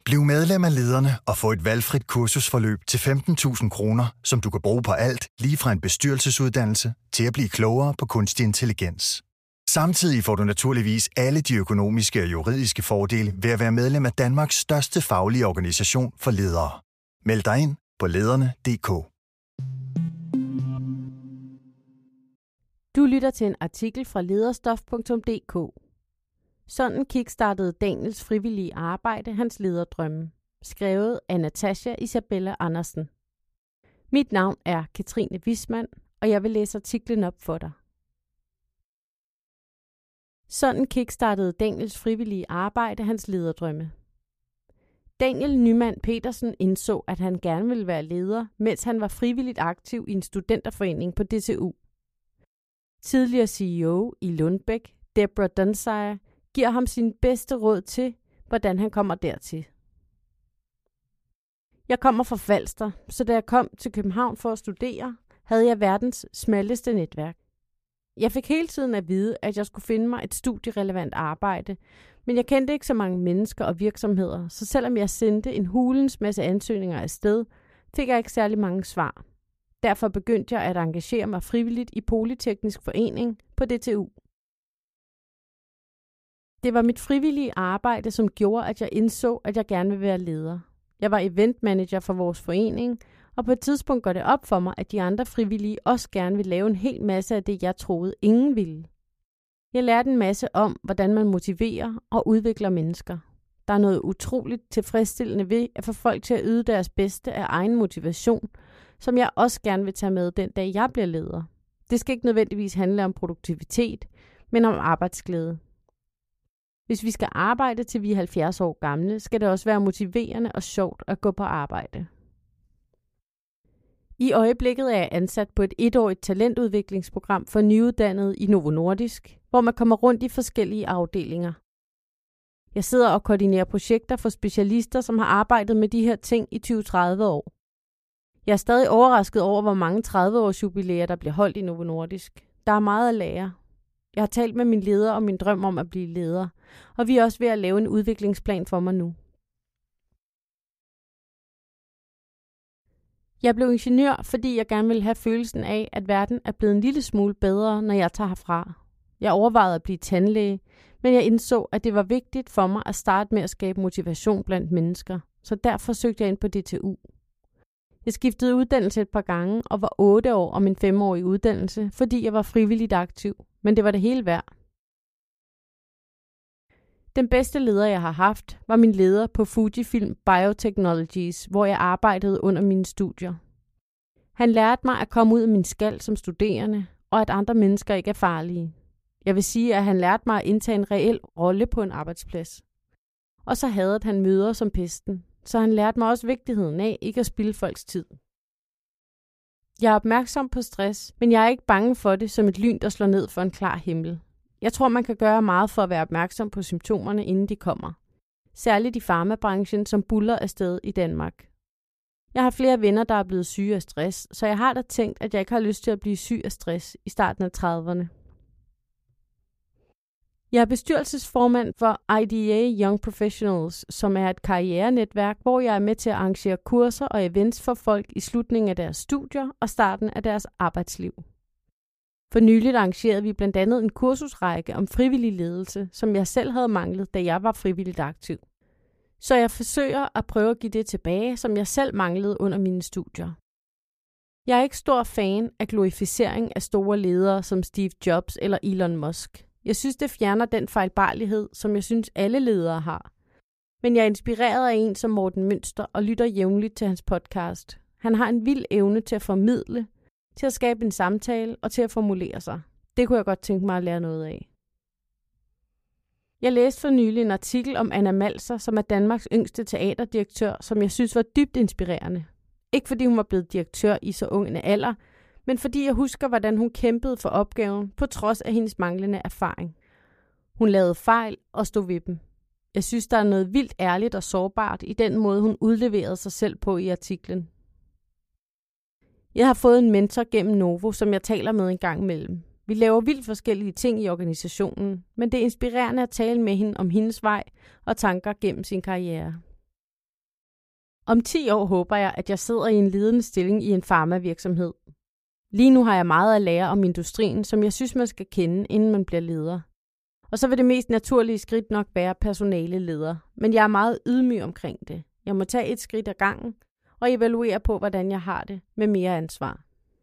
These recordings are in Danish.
Bliv medlem af Lederne og få et valgfrit kursusforløb til 15.000 kroner, som du kan bruge på alt, lige fra en bestyrelsesuddannelse til at blive klogere på kunstig intelligens. Samtidig får du naturligvis alle de økonomiske og juridiske fordele ved at være medlem af Danmarks største faglige organisation for ledere. Meld dig ind på lederne.dk. Du lytter til en artikel fra lederstof.dk. Sådan kickstartede Daniels frivillige arbejde hans lederdrømme. Skrevet af Natasha Isabella Andersen. Mit navn er Katrine Wismann, og jeg vil læse artiklen op for dig. Sådan kickstartede Daniels frivillige arbejde hans lederdrømme. Daniel Nyman Petersen indså, at han gerne ville være leder, mens han var frivilligt aktiv i en studenterforening på DTU. Tidligere CEO i Lundbæk, Deborah Dunsire, giver ham sin bedste råd til, hvordan han kommer dertil. Jeg kommer fra Falster, så da jeg kom til København for at studere, havde jeg verdens smalleste netværk. Jeg fik hele tiden at vide, at jeg skulle finde mig et studierelevant arbejde, men jeg kendte ikke så mange mennesker og virksomheder, så selvom jeg sendte en hulens masse ansøgninger afsted, fik jeg ikke særlig mange svar. Derfor begyndte jeg at engagere mig frivilligt i Polyteknisk Forening på DTU. Det var mit frivillige arbejde, som gjorde, at jeg indså, at jeg gerne ville være leder. Jeg var eventmanager for vores forening, og på et tidspunkt går det op for mig, at de andre frivillige også gerne vil lave en hel masse af det, jeg troede ingen ville. Jeg lærte en masse om, hvordan man motiverer og udvikler mennesker. Der er noget utroligt tilfredsstillende ved at få folk til at yde deres bedste af egen motivation, som jeg også gerne vil tage med den dag, jeg bliver leder. Det skal ikke nødvendigvis handle om produktivitet, men om arbejdsglæde. Hvis vi skal arbejde til vi er 70 år gamle, skal det også være motiverende og sjovt at gå på arbejde. I øjeblikket er jeg ansat på et 1-årigt talentudviklingsprogram for nyuddannede i Novo Nordisk, hvor man kommer rundt i forskellige afdelinger. Jeg sidder og koordinerer projekter for specialister, som har arbejdet med de her ting i 20-30 år. Jeg er stadig overrasket over, hvor mange 30-års jubilæer, der bliver holdt i Novo Nordisk. Der er meget at lære. Jeg har talt med min leder om min drøm om at blive leder, og vi er også ved at lave en udviklingsplan for mig nu. Jeg blev ingeniør, fordi jeg gerne ville have følelsen af, at verden er blevet en lille smule bedre, når jeg tager herfra. Jeg overvejede at blive tandlæge, men jeg indså, at det var vigtigt for mig at starte med at skabe motivation blandt mennesker, så derfor søgte jeg ind på DTU. Jeg skiftede uddannelse et par gange og var 8 år om en 5-årig uddannelse, fordi jeg var frivilligt aktiv, men det var det hele værd. Den bedste leder, jeg har haft, var min leder på Fujifilm Biotechnologies, hvor jeg arbejdede under mine studier. Han lærte mig at komme ud af min skal som studerende, og at andre mennesker ikke er farlige. Jeg vil sige, at han lærte mig at indtage en reel rolle på en arbejdsplads. Og så hadede han møder som pesten, så han lærte mig også vigtigheden af ikke at spilde folks tid. Jeg er opmærksom på stress, men jeg er ikke bange for det som et lyn, der slår ned for en klar himmel. Jeg tror, man kan gøre meget for at være opmærksom på symptomerne, inden de kommer. Særligt i farmabranchen, som buldrer afsted i Danmark. Jeg har flere venner, der er blevet syge af stress, så jeg har da tænkt, at jeg ikke har lyst til at blive syg af stress i starten af 30'erne. Jeg er bestyrelsesformand for IDEA Young Professionals, som er et karrierenetværk, hvor jeg er med til at arrangere kurser og events for folk i slutningen af deres studier og starten af deres arbejdsliv. For nyligt arrangerede vi blandt andet en kursusrække om frivillig ledelse, som jeg selv havde manglet, da jeg var frivilligt aktiv. Så jeg forsøger at prøve at give det tilbage, som jeg selv manglede under mine studier. Jeg er ikke stor fan af glorificering af store ledere som Steve Jobs eller Elon Musk. Jeg synes, det fjerner den fejlbarlighed, som jeg synes alle ledere har. Men jeg er inspireret af en som Morten Münster og lytter jævnligt til hans podcast. Han har en vild evne til at formidle, til at skabe en samtale og til at formulere sig. Det kunne jeg godt tænke mig at lære noget af. Jeg læste for nylig en artikel om Anna Malser, som er Danmarks yngste teaterdirektør, som jeg synes var dybt inspirerende. Ikke fordi hun var blevet direktør i så ung en alder, men fordi jeg husker, hvordan hun kæmpede for opgaven, på trods af hendes manglende erfaring. Hun lavede fejl og stod ved dem. Jeg synes, der er noget vildt ærligt og sårbart i den måde, hun udleverede sig selv på i artiklen. Jeg har fået en mentor gennem Novo, som jeg taler med en gang imellem. Vi laver vildt forskellige ting i organisationen, men det er inspirerende at tale med hende om hendes vej og tanker gennem sin karriere. Om 10 år håber jeg, at jeg sidder i en ledende stilling i en farmavirksomhed. Lige nu har jeg meget at lære om industrien, som jeg synes, man skal kende, inden man bliver leder. Og så vil det mest naturlige skridt nok være personaleleder, men jeg er meget ydmyg omkring det. Jeg må tage et skridt ad gangen og evaluere på, hvordan jeg har det med mere ansvar.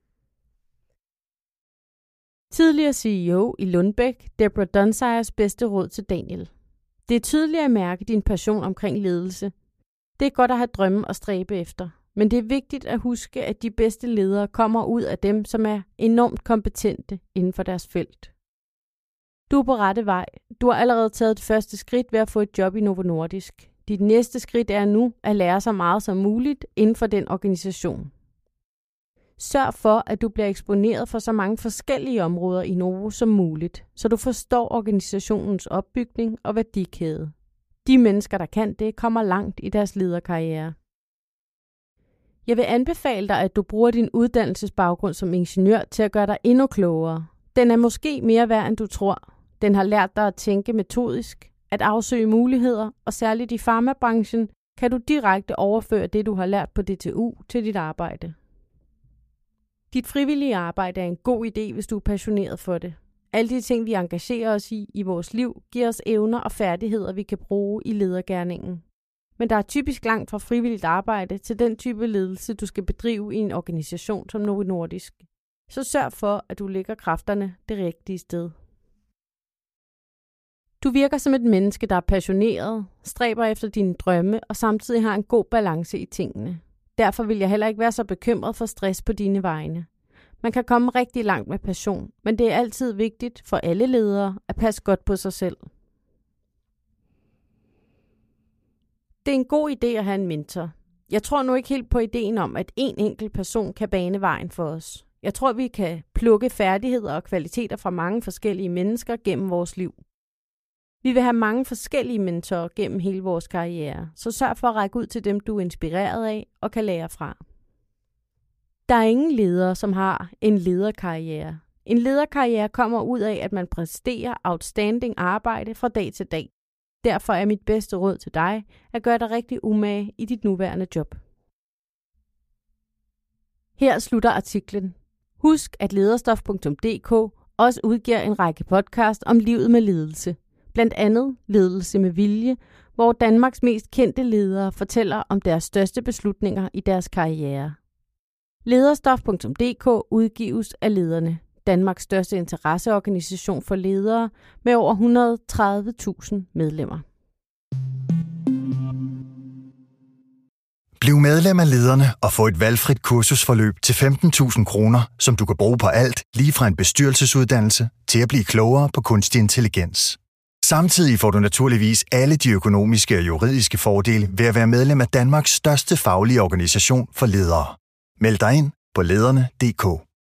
Tidligere CEO i Lundbeck, Deborah Dunsires bedste råd til Daniel. Det er tydeligt at mærke din passion omkring ledelse. Det er godt at have drømme og stræbe efter, men det er vigtigt at huske, at de bedste ledere kommer ud af dem, som er enormt kompetente inden for deres felt. Du er på rette vej. Du har allerede taget det første skridt ved at få et job i Novo Nordisk. Dit næste skridt er nu at lære så meget som muligt inden for den organisation. Sørg for, at du bliver eksponeret for så mange forskellige områder i Novo som muligt, så du forstår organisationens opbygning og værdikæde. De mennesker, der kan det, kommer langt i deres lederkarriere. Jeg vil anbefale dig, at du bruger din uddannelsesbaggrund som ingeniør til at gøre dig endnu klogere. Den er måske mere værd, end du tror. Den har lært dig at tænke metodisk, at afsøge muligheder, og særligt i farmabranchen kan du direkte overføre det, du har lært på DTU til dit arbejde. Dit frivillige arbejde er en god idé, hvis du er passioneret for det. Alle de ting, vi engagerer os i vores liv, giver os evner og færdigheder, vi kan bruge i ledergerningen. Men der er typisk langt fra frivilligt arbejde til den type ledelse, du skal bedrive i en organisation som Novo Nordisk. Så sørg for, at du lægger kræfterne det rigtige sted. Du virker som et menneske, der er passioneret, stræber efter dine drømme og samtidig har en god balance i tingene. Derfor vil jeg heller ikke være så bekymret for stress på dine vegne. Man kan komme rigtig langt med passion, men det er altid vigtigt for alle ledere at passe godt på sig selv. Det er en god idé at have en mentor. Jeg tror nu ikke helt på ideen om, at en enkelt person kan bane vejen for os. Jeg tror, vi kan plukke færdigheder og kvaliteter fra mange forskellige mennesker gennem vores liv. Vi vil have mange forskellige mentorer gennem hele vores karriere, så sørg for at række ud til dem, du er inspireret af og kan lære fra. Der er ingen ledere, som har en lederkarriere. En lederkarriere kommer ud af, at man præsterer outstanding arbejde fra dag til dag. Derfor er mit bedste råd til dig at gøre dig rigtig umage i dit nuværende job. Her slutter artiklen. Husk, at lederstof.dk også udgiver en række podcast om livet med ledelse. Blandt andet Ledelse med vilje, hvor Danmarks mest kendte ledere fortæller om deres største beslutninger i deres karriere. Lederstof.dk udgives af Lederne, Danmarks største interesseorganisation for ledere med over 130.000 medlemmer. Bliv medlem af Lederne og få et valgfrit kursusforløb til 15.000 kroner, som du kan bruge på alt, lige fra en bestyrelsesuddannelse til at blive klogere på kunstig intelligens. Samtidig får du naturligvis alle de økonomiske og juridiske fordele ved at være medlem af Danmarks største faglige organisation for ledere. Meld dig ind på lederne.dk.